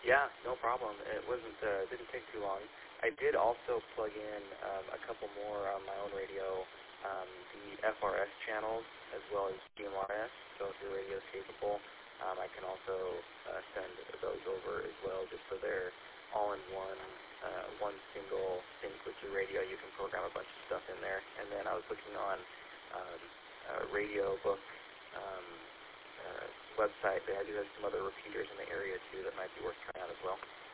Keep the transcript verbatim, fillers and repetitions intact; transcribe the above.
Yeah, no problem. It wasn't uh, didn't take too long. I did also plug in um, a couple more on my own radio, um, the F R S channels as well as G M R S. So if your radio is capable, um, I can also uh, send those over as well, just so they're all in one uh, one single sync with your radio. You can program a bunch of stuff in there. And then I was looking on um, a radio book um, uh, website. They do have some other repeaters in the area too that might be worth trying out as well.